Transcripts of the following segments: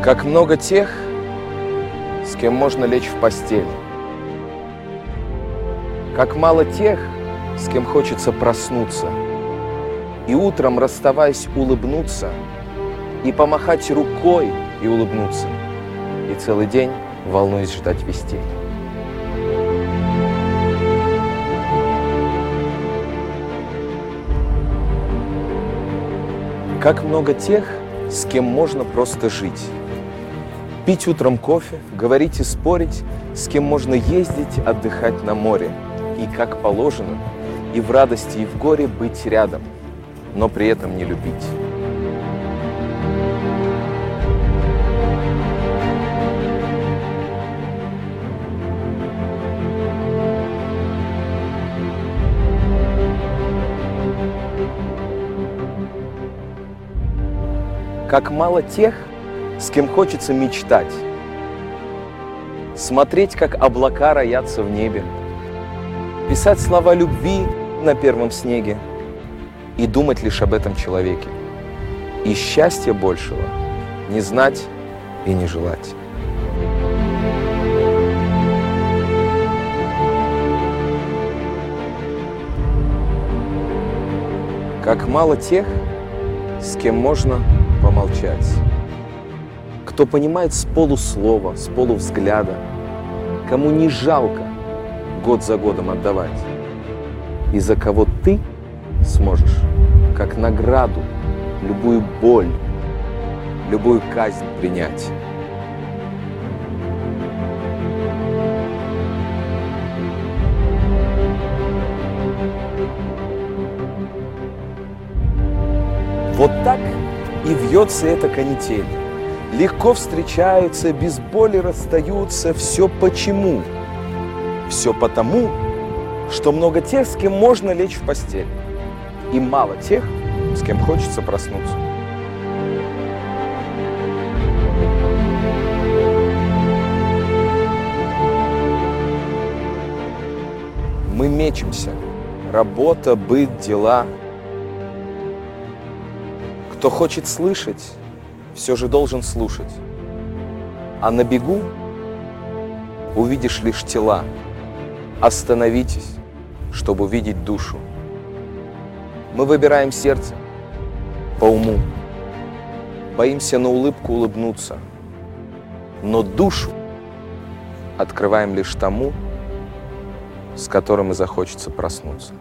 Как много тех, с кем можно лечь в постель. Как мало тех, с кем хочется проснуться. И утром, расставаясь, улыбнуться, и помахать рукой и улыбнуться. И целый день, волнуясь, ждать вестей. Как много тех, с кем можно просто жить. Пить утром кофе, говорить и спорить, с кем можно ездить, отдыхать на море. И как положено, и в радости, и в горе быть рядом, но при этом не любить. Как мало тех, с кем хочется мечтать, смотреть, как облака роятся в небе, писать слова любви на первом снеге и думать лишь об этом человеке. И счастья большего не знать и не желать. Как мало тех, с кем можно помолчать. Кто понимает с полуслова, с полувзгляда, кому не жалко год за годом отдавать, и за кого ты сможешь, как награду, любую боль, любую казнь принять. Вот так и вьется эта канитель. Легко встречаются, без боли расстаются. Все почему? Все потому, что много тех, с кем можно лечь в постель, и мало тех, с кем хочется проснуться. Мы мечемся. Работа, быт, дела. Кто хочет слышать, все же должен слушать. А на бегу увидишь лишь тела. Остановитесь, чтобы увидеть душу. Мы выбираем сердце по уму. Боимся на улыбку улыбнуться. Но душу открываем лишь тому, с которым и захочется проснуться.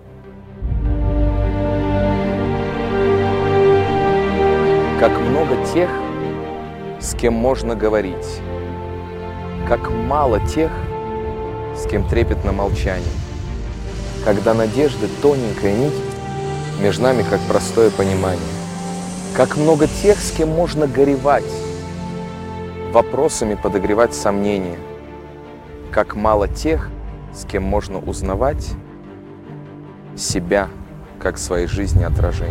Как много тех, с кем можно говорить. Как мало тех, с кем трепетно молчание. Когда надежды тоненькая нить, между нами как простое понимание. Как много тех, с кем можно горевать, вопросами подогревать сомнения. Как мало тех, с кем можно узнавать себя, как своей жизни отражение.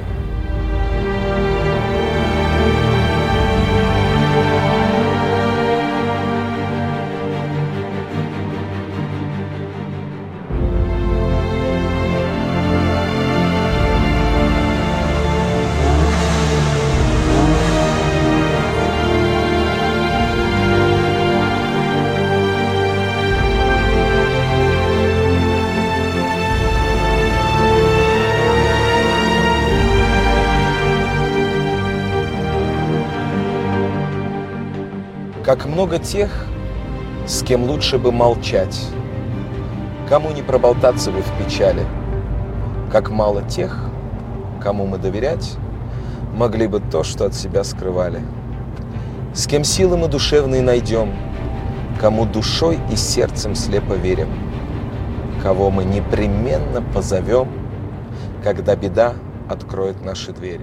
Как много тех, с кем лучше бы молчать, кому не проболтаться бы в печали. Как мало тех, кому мы доверять могли бы то, что от себя скрывали. С кем силы мы душевные найдем, кому душой и сердцем слепо верим, кого мы непременно позовем, когда беда откроет наши двери.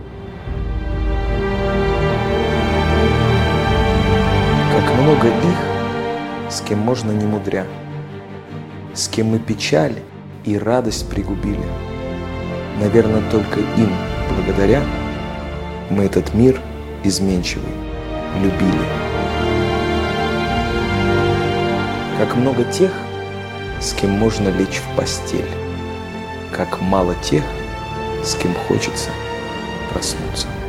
Как много их, с кем можно не мудря, с кем мы печаль и радость пригубили. Наверное, только им, благодаря, мы этот мир изменчивый любили. Как много тех, с кем можно лечь в постель, как мало тех, с кем хочется проснуться.